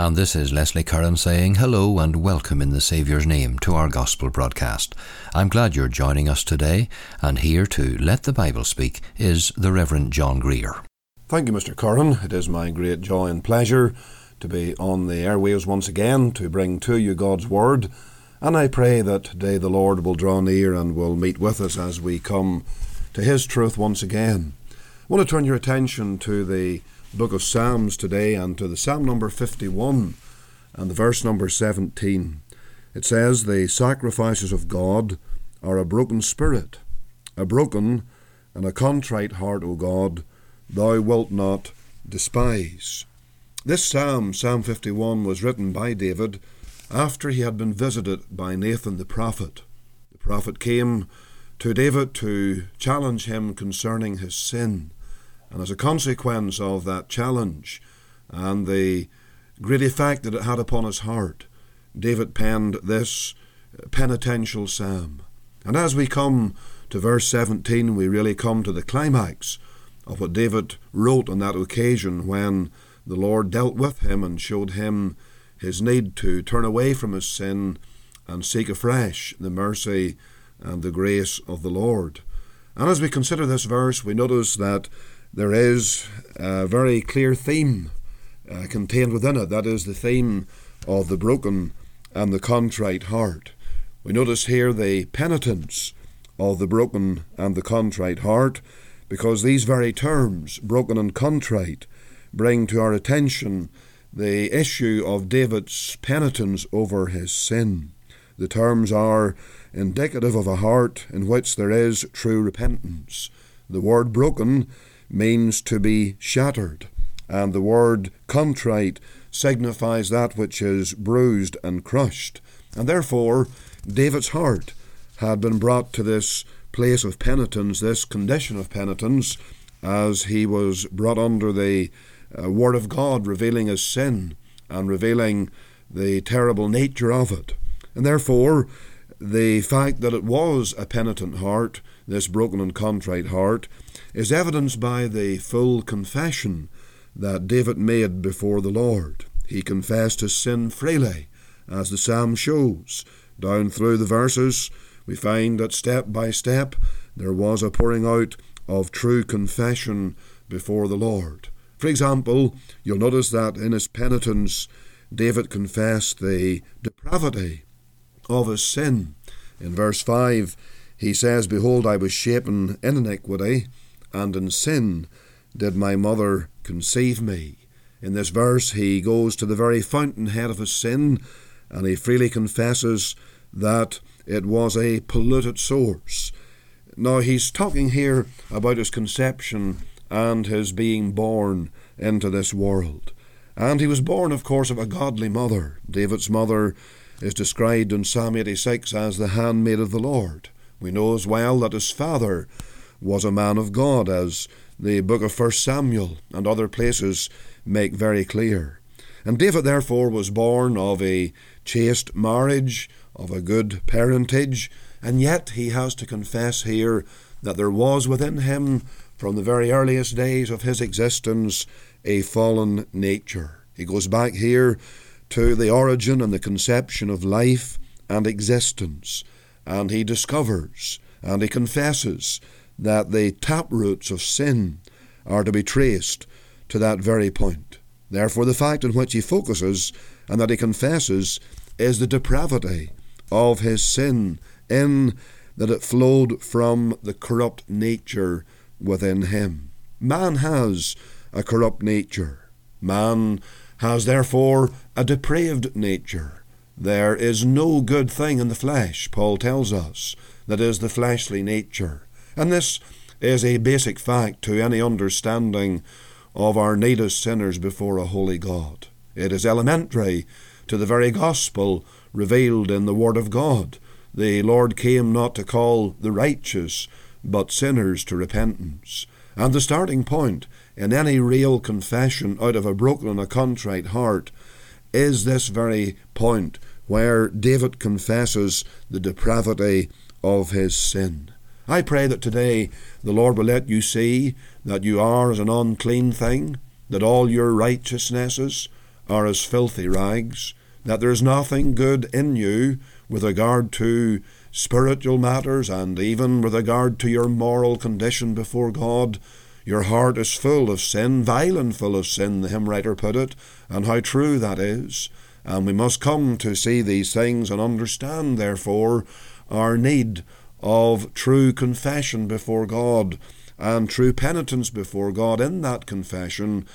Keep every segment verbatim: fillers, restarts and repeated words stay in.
And this is Leslie Curran saying hello and welcome in the Saviour's name to our Gospel broadcast. I'm glad you're joining us today, and here to let the Bible speak is the Reverend John Greer. Thank you, Mister Curran. It is my great joy and pleasure to be on the airwaves once again to bring to you God's Word, and I pray that today the Lord will draw near and will meet with us as we come to His truth once again. I want to turn your attention to the book of Psalms today and to the Psalm number fifty-one and the verse number seventeen. It says, "The sacrifices of God are a broken spirit, a broken and a contrite heart, O God, thou wilt not despise." This psalm, Psalm fifty-one, was written by David after he had been visited by Nathan the prophet. The prophet came to David to challenge him concerning his sin. And as a consequence of that challenge and the great effect that it had upon his heart, David penned this penitential psalm. And as we come to verse seventeen, we really come to the climax of what David wrote on that occasion when the Lord dealt with him and showed him his need to turn away from his sin and seek afresh the mercy and the grace of the Lord. And as we consider this verse, we notice that there is a very clear theme uh, contained within it. That is the theme of the broken and the contrite heart. We notice here the penitence of the broken and the contrite heart, because these very terms, broken and contrite, bring to our attention the issue of David's penitence over his sin. The terms are indicative of a heart in which there is true repentance. The word broken means to be shattered, and the word contrite signifies that which is bruised and crushed. And therefore, David's heart had been brought to this place of penitence, this condition of penitence, as he was brought under the uh, Word of God, revealing his sin and revealing the terrible nature of it. And therefore, the fact that it was a penitent heart, this broken and contrite heart, is evidenced by the full confession that David made before the Lord. He confessed his sin freely, as the psalm shows. Down through the verses, we find that step by step there was a pouring out of true confession before the Lord. For example, you'll notice that in his penitence, David confessed the depravity of his sin. In verse five, he says, "Behold, I was shapen in iniquity, and in sin did my mother conceive me." In this verse, he goes to the very fountainhead of his sin, and he freely confesses that it was a polluted source. Now, he's talking here about his conception and his being born into this world. And he was born, of course, of a godly mother. David's mother is described in Psalm eighty-six as the handmaid of the Lord. We know as well that his father was a man of God, as the book of First Samuel and other places make very clear. And David therefore was born of a chaste marriage, of a good parentage, and yet he has to confess here that there was within him, from the very earliest days of his existence, a fallen nature. He goes back here to the origin and the conception of life and existence, and he discovers and he confesses that the taproots of sin are to be traced to that very point. Therefore, the fact in which he focuses and that he confesses is the depravity of his sin, in that it flowed from the corrupt nature within him. Man has a corrupt nature. Man has therefore a depraved nature. There is no good thing in the flesh, Paul tells us, that is the fleshly nature. And this is a basic fact to any understanding of our need as sinners before a holy God. It is elementary to the very gospel revealed in the Word of God. The Lord came not to call the righteous, but sinners to repentance. And the starting point in any real confession out of a broken and a contrite heart is this very point where David confesses the depravity of his sin. I pray that today the Lord will let you see that you are as an unclean thing, that all your righteousnesses are as filthy rags, that there is nothing good in you with regard to spiritual matters and even with regard to your moral condition before God. Your heart is full of sin, vile and full of sin, the hymn writer put it, and how true that is. And we must come to see these things and understand, therefore, our need of true confession before God and true penitence before God in that confession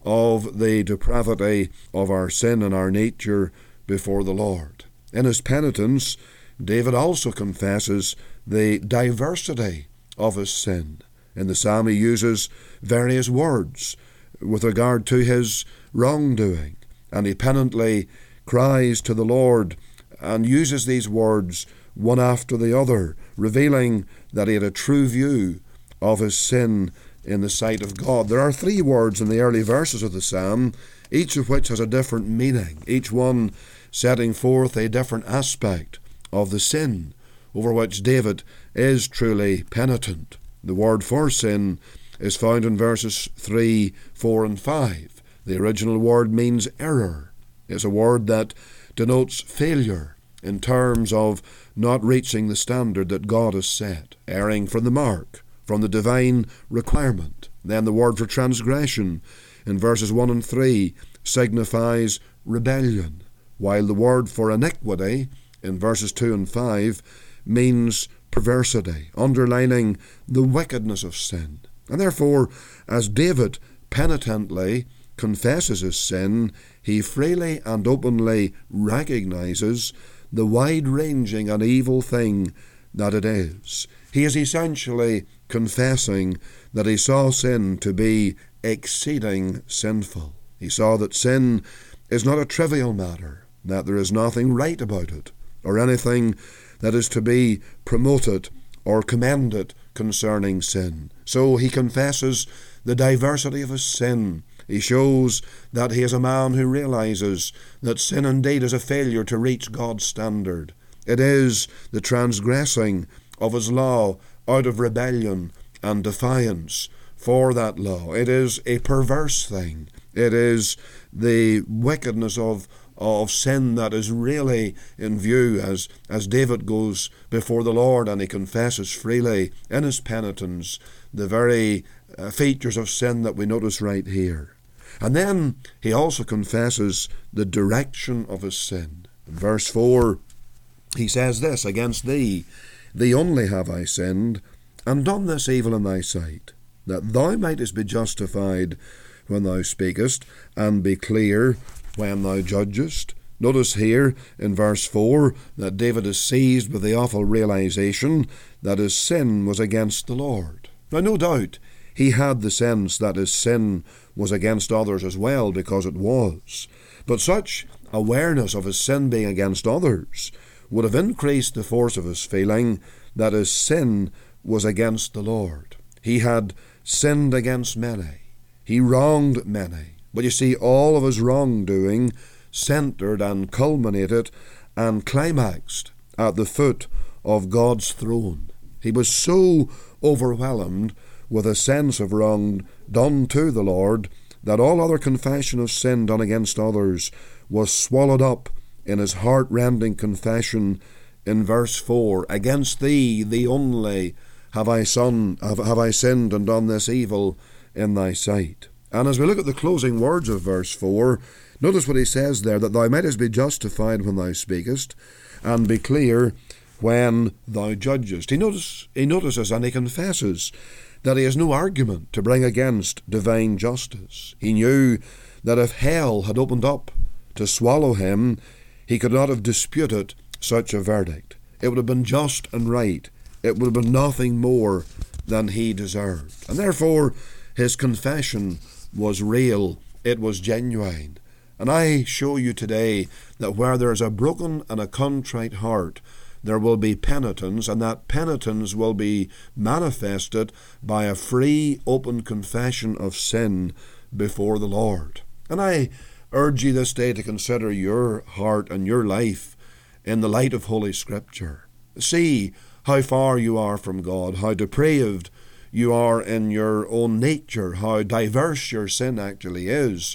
of the depravity of our sin and our nature before the Lord. In his penitence, David also confesses the diversity of his sin. In the psalm he uses various words with regard to his wrongdoing, and he penitently cries to the Lord and uses these words one after the other, revealing that he had a true view of his sin in the sight of God. There are three words in the early verses of the psalm, each of which has a different meaning, each one setting forth a different aspect of the sin over which David is truly penitent. The word for sin is found in verses three, four and five. The original word means error. It's a word that denotes failure in terms of not reaching the standard that God has set, erring from the mark, from the divine requirement. Then the word for transgression in verses one and three signifies rebellion, while the word for iniquity in verses two and five means perversity, underlining the wickedness of sin. And therefore, as David penitently confesses his sin, he freely and openly recognizes the wide-ranging and evil thing that it is. He is essentially confessing that he saw sin to be exceeding sinful. He saw that sin is not a trivial matter, that there is nothing right about it, or anything that is to be promoted or commended concerning sin. So he confesses the diversity of his sin. He shows that he is a man who realizes that sin indeed is a failure to reach God's standard. It is the transgressing of his law out of rebellion and defiance for that law. It is a perverse thing. It is the wickedness of of sin that is really in view as, as David goes before the Lord and he confesses freely in his penitence the very uh, features of sin that we notice right here. And then he also confesses the direction of his sin. In verse four, he says this, "Against thee, thee only have I sinned, and done this evil in thy sight, that thou mightest be justified when thou speakest, and be clear when thou judgest." Notice here in verse four that David is seized with the awful realization that his sin was against the Lord. Now, no doubt, he had the sense that his sin was against others as well, because it was. But such awareness of his sin being against others would have increased the force of his feeling that his sin was against the Lord. He had sinned against many. He wronged many. But you see, all of his wrongdoing centred and culminated and climaxed at the foot of God's throne. He was so overwhelmed with a sense of wrong done to the Lord that all other confession of sin done against others was swallowed up in his heart-rending confession in verse four. "Against thee, thee only, have I, son, have, have I sinned and done this evil in thy sight." And as we look at the closing words of verse four, notice what he says there, that thou mightest be justified when thou speakest, and be clear when thou judgest. He, notice, he notices and he confesses that he has no argument to bring against divine justice. He knew that if hell had opened up to swallow him, he could not have disputed such a verdict. It would have been just and right. It would have been nothing more than he deserved. And therefore, his confession was real, it was genuine. And I show you today that where there is a broken and a contrite heart, there will be penitence, and that penitence will be manifested by a free, open confession of sin before the Lord. And I urge you this day to consider your heart and your life in the light of Holy Scripture. See how far you are from God, how depraved you are in your own nature, how diverse your sin actually is,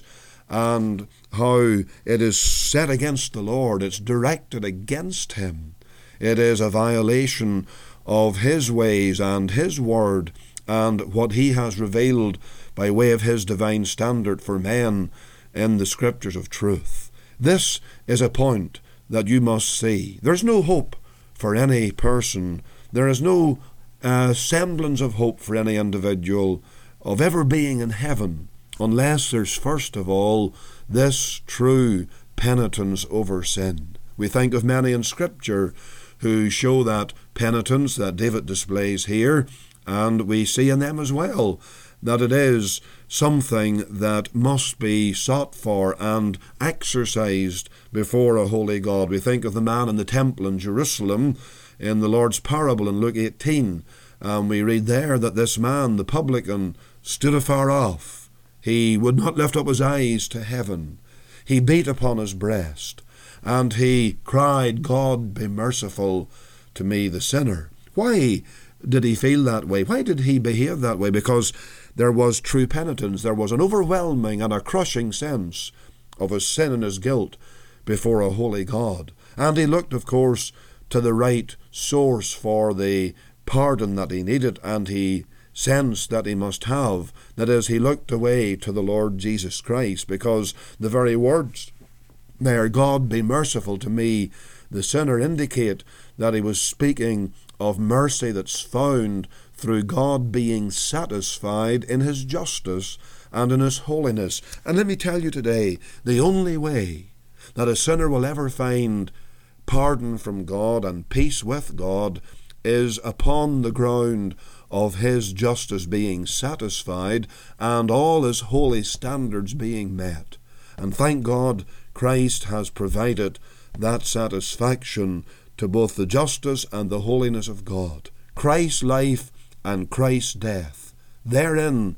and how it is set against the Lord. It's directed against him. It is a violation of his ways and his word and what he has revealed by way of his divine standard for men in the scriptures of truth. This is a point that you must see. There's no hope for any person. There is no uh, semblance of hope for any individual of ever being in heaven unless there's first of all this true penitence over sin. We think of many in Scripture who show that penitence that David displays here, and we see in them as well that it is something that must be sought for and exercised before a holy God. We think of the man in the temple in Jerusalem in the Lord's parable in Luke eighteen, and we read there that this man, the publican, stood afar off. He would not lift up his eyes to heaven. He beat upon his breast, and he cried, God, be merciful to me, the sinner. Why did he feel that way? Why did he behave that way? Because there was true penitence. There was an overwhelming and a crushing sense of his sin and his guilt before a holy God. And he looked, of course, to the right source for the pardon that he needed, and he sensed that he must have. That is, he looked away to the Lord Jesus Christ, because the very words there, God be merciful to me, the sinner, indicate that he was speaking of mercy that's found through God being satisfied in his justice and in his holiness. And let me tell you today, the only way that a sinner will ever find pardon from God and peace with God is upon the ground of his justice being satisfied and all his holy standards being met. And thank God, Christ has provided that satisfaction to both the justice and the holiness of God. Christ's life and Christ's death, therein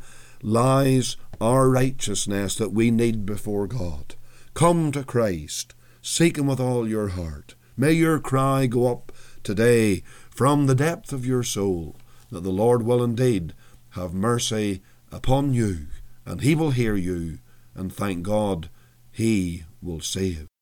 lies our righteousness that we need before God. Come to Christ, seek him with all your heart. May your cry go up today from the depth of your soul, that the Lord will indeed have mercy upon you, and he will hear you, and thank God, he will save.